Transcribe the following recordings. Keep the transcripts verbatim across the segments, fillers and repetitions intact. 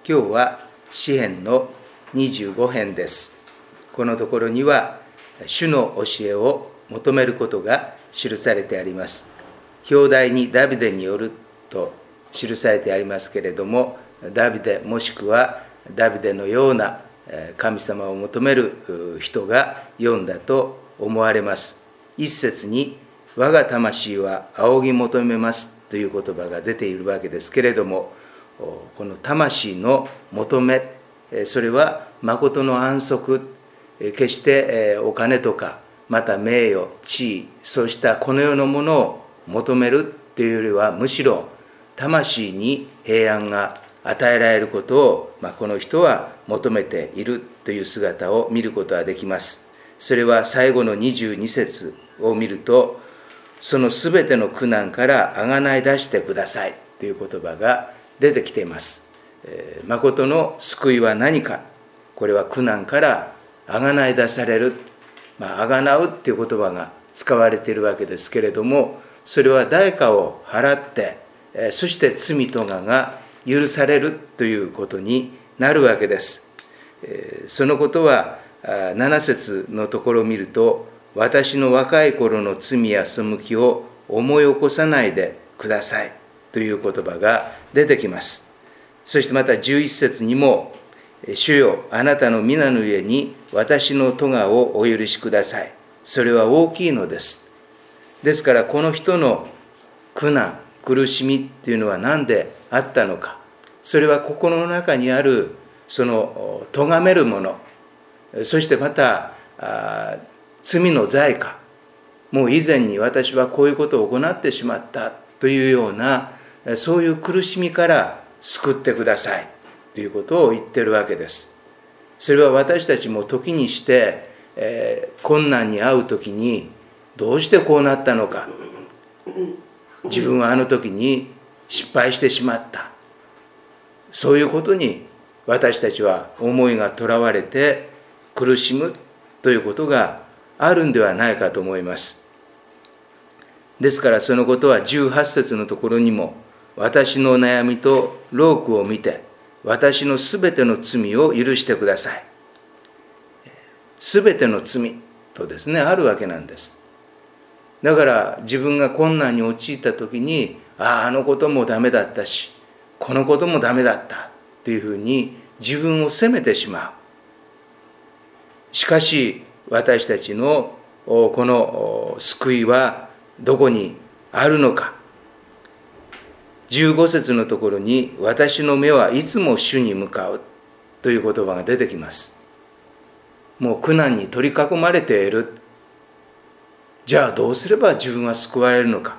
今日は詩編のにじゅうご編です。このところには主の教えを求めることが記されてあります。表題にダビデによると記されてありますけれども、ダビデもしくはダビデのような神様を求める人が読んだと思われます。一節に我が魂は仰ぎ求めますという言葉が出ているわけですけれども、この魂の求め、それは誠の安息、決してお金とかまた名誉、地位、そうしたこの世のものを求めるというよりは、むしろ魂に平安が与えられることを、まあ、この人は求めているという姿を見ることができます。それは最後のにじゅうに節を見ると、そのすべての苦難からあがない出してくださいという言葉が出てきています。えー、誠の救いは何か。これは苦難からあがない出される。まあ、あがなうっていう言葉が使われているわけですけれども、それは代価を払って、えー、そして罪とがが許されるということになるわけです。えー、そのことはなな節のところを見ると、私の若い頃の罪や背きを思い起こさないでくださいという言葉が出てきます。そしてまたじゅういち節にも、主よあなたの皆の上に私の咎をお許しください。それは大きいのです。ですからこの人の苦難、苦しみっていうのは何であったのか。それは心の中にあるその咎めるもの、そしてまた罪の罪過、もう以前に私はこういうことを行ってしまったというような、そういう苦しみから救ってくださいということを言っているわけです。それは私たちも時にして、えー、困難に遭う時にどうしてこうなったのか、自分はあの時に失敗してしまった、そういうことに私たちは思いがとらわれて苦しむということがあるんではないかと思います。ですからそのことはじゅうはち節のところにも、私の悩みと労苦を見て私のすべての罪を許してください。すべての罪とですね、あるわけなんです。だから自分が困難に陥った時に、ああ、あのこともダメだったし、このこともダメだったというふうに自分を責めてしまう。しかし私たちのこの救いはどこにあるのか。じゅうご節のところに、私の目はいつも主に向かうという言葉が出てきます。もう苦難に取り囲まれている。じゃあどうすれば自分は救われるのか。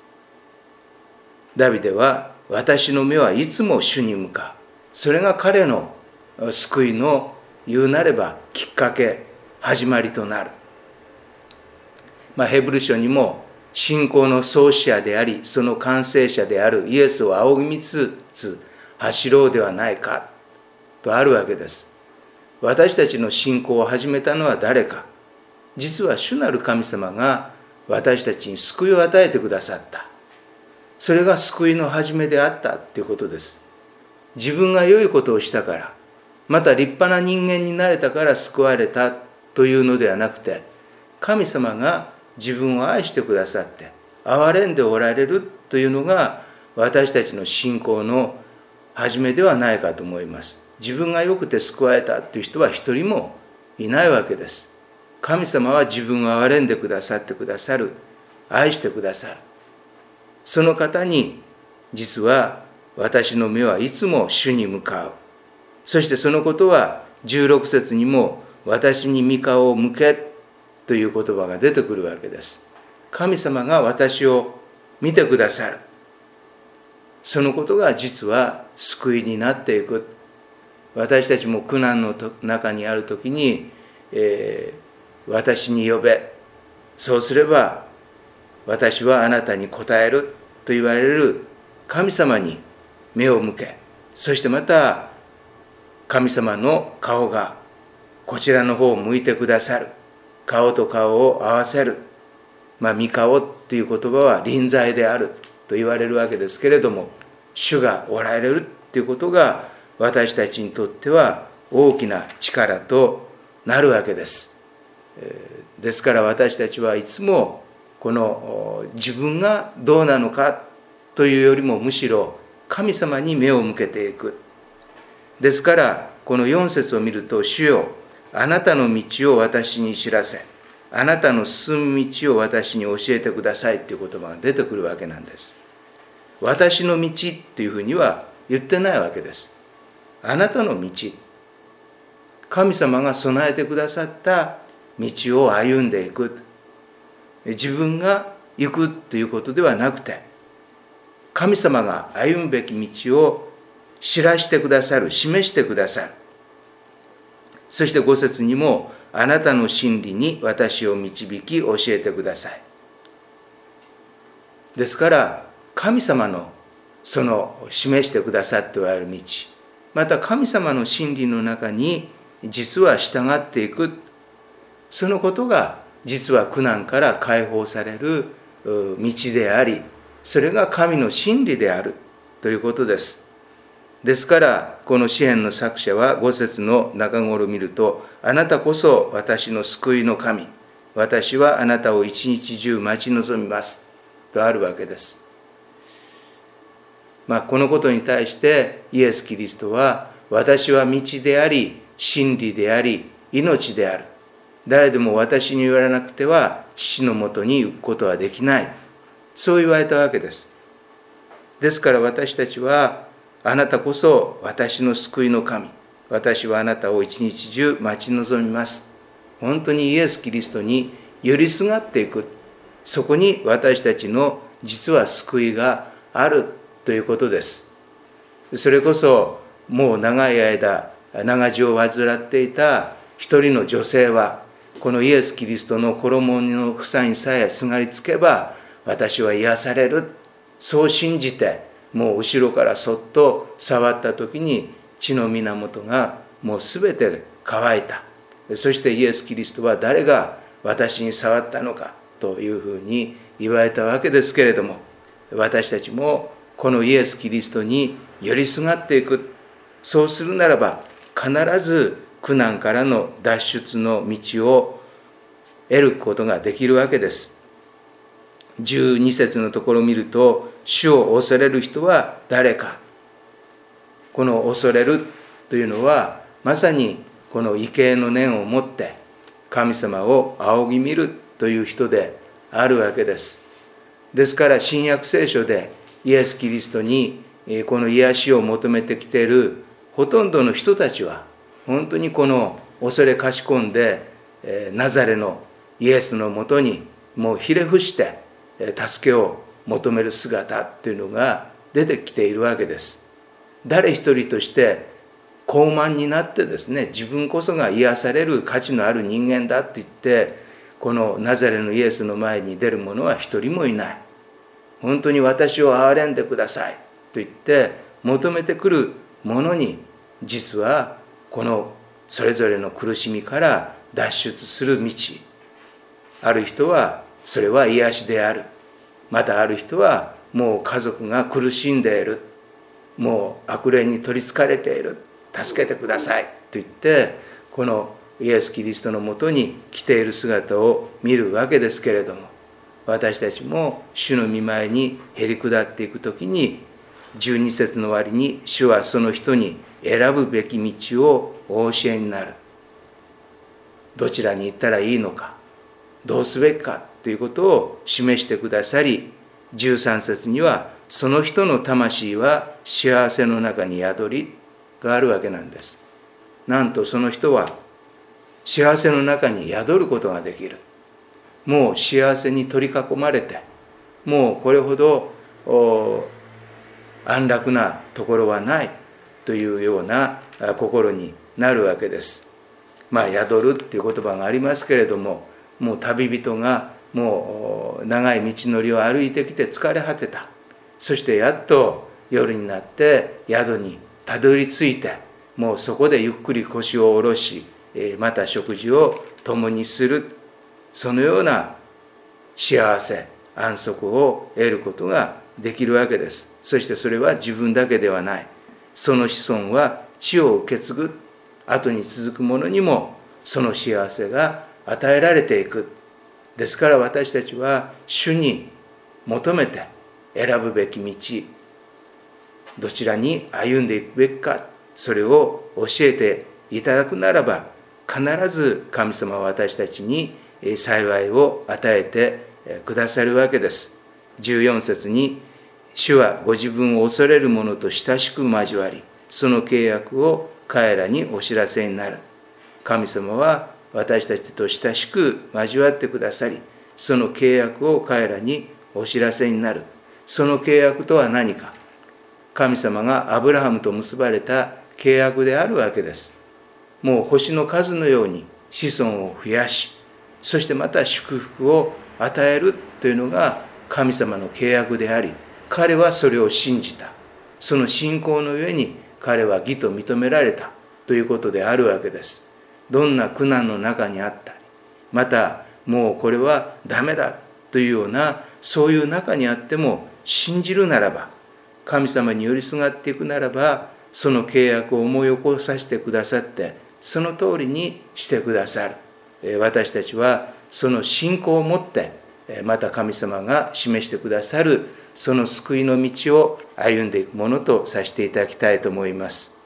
ダビデは、私の目はいつも主に向かう。それが彼の救いの言うなればきっかけ、始まりとなる。まあ、ヘブル書にも、信仰の創始者であり、その完成者であるイエスを仰ぎ見つつ走ろうではないかとあるわけです。私たちの信仰を始めたのは誰か。実は主なる神様が私たちに救いを与えてくださった。それが救いの始めであったということです。自分が良いことをしたから、また立派な人間になれたから救われたというのではなくて、神様が自分を愛してくださって憐れんでおられるというのが私たちの信仰の始めではないかと思います。自分が良くて救われたという人は一人もいないわけです。神様は自分を憐れんでくださってくださる、愛してくださる。その方に実は私の目はいつも主に向かう。そしてそのことはじゅうろく節にも、私に御顔を向けという言葉が出てくるわけです。神様が私を見てくださる。そのことが実は救いになっていく。私たちも苦難の中にあるときに、えー、私に呼べ。そうすれば私はあなたに答えると言われる神様に目を向け、そしてまた神様の顔がこちらの方を向いてくださる。顔と顔を合わせる。まあ、御顔っていう言葉は臨在であると言われるわけですけれども、主がおられるっていうことが私たちにとっては大きな力となるわけです。ですから私たちはいつもこの自分がどうなのかというよりもむしろ神様に目を向けていく。ですからこのよん節を見ると、主よ、あなたの道を私に知らせ、あなたの進む道を私に教えてくださいという言葉が出てくるわけなんです。私の道っていうふうには言ってないわけです。あなたの道、神様が備えてくださった道を歩んでいく。自分が行くということではなくて、神様が歩むべき道を知らしてくださる、示してくださる。そしてご節にも、あなたの真理に私を導き教えてください。ですから神様のその示してくださっておられる道、また神様の真理の中に実は従っていく、そのことが実は苦難から解放される道であり、それが神の真理であるということです。ですからこの詩編の作者はご節の中頃を見ると、あなたこそ私の救いの神、私はあなたを一日中待ち望みますとあるわけです。まあ、このことに対してイエス・キリストは、私は道であり真理であり命である、誰でも私に言われなくては父のもとに行くことはできない、そう言われたわけです。ですから私たちは、あなたこそ私の救いの神、私はあなたを一日中待ち望みます。本当にイエス・キリストに寄りすがっていく、そこに私たちの実は救いがあるということです。それこそもう長い間長寿を患っていた一人の女性は、このイエス・キリストの衣の房にさえすがりつけば私は癒される、そう信じて、もう後ろからそっと触った時に血の源がもうすべて乾いた。そしてイエス・キリストは、誰が私に触ったのかというふうに言われたわけですけれども、私たちもこのイエス・キリストに寄りすがっていく。そうするならば必ず苦難からの脱出の道を得ることができるわけです。じゅうに節のところを見ると、主を恐れる人は誰か。この恐れるというのは、まさにこの畏敬の念を持って神様を仰ぎ見るという人であるわけです。ですから新約聖書でイエス・キリストにこの癒しを求めてきているほとんどの人たちは、本当にこの恐れかしこんでナザレのイエスのもとにもうひれ伏して助けを求める姿というのが出てきているわけです。誰一人として高慢になってですね、自分こそが癒される価値のある人間だと言ってこのナザレのイエスの前に出る者は一人もいない。本当に私を憐れんでくださいと言って求めてくる者に、実はこのそれぞれの苦しみから脱出する道、ある人はそれは癒しである。またある人はもう家族が苦しんでいる、もう悪霊に取りつかれている、助けてくださいと言ってこのイエス・キリストのもとに来ている姿を見るわけですけれども、私たちも主の御前にへり下っていくときに、じゅうに節の終わりに、主はその人に選ぶべき道をお教えになる。どちらに行ったらいいのか、どうすべきかということを示してくださり、じゅうさん節にはその人の魂は幸せの中に宿りがあるわけなんです。なんとその人は幸せの中に宿ることができる。もう幸せに取り囲まれて、もうこれほど安楽なところはないというような心になるわけです。まあ宿るっていう言葉がありますけれども、もう旅人がもう長い道のりを歩いてきて疲れ果てた。そしてやっと夜になって宿にたどり着いて、もうそこでゆっくり腰を下ろし、また食事を共にする。そのような幸せ、安息を得ることができるわけです。そしてそれは自分だけではない。その子孫は地を受け継ぐ後に続く者にもその幸せが与えられていく。ですから私たちは主に求めて選ぶべき道、どちらに歩んでいくべきか、それを教えていただくならば、必ず神様は私たちに幸いを与えてくださるわけです。じゅうよん節に、主はご自分を恐れる者と親しく交わり、その契約を彼らにお知らせになる。神様は私たちと親しく交わってくださり、その契約を彼らにお知らせになる。その契約とは何か。神様がアブラハムと結ばれた契約であるわけです。もう星の数のように子孫を増やし、そしてまた祝福を与えるというのが神様の契約であり、彼はそれを信じた。その信仰の上に彼は義と認められたということであるわけです。どんな苦難の中にあったり、またもうこれはダメだというようなそういう中にあっても信じるならば、神様に寄りすがっていくならば、その契約を思い起こさせてくださって、その通りにしてくださる。私たちはその信仰を持って、また神様が示してくださるその救いの道を歩んでいくものとさせていただきたいと思います。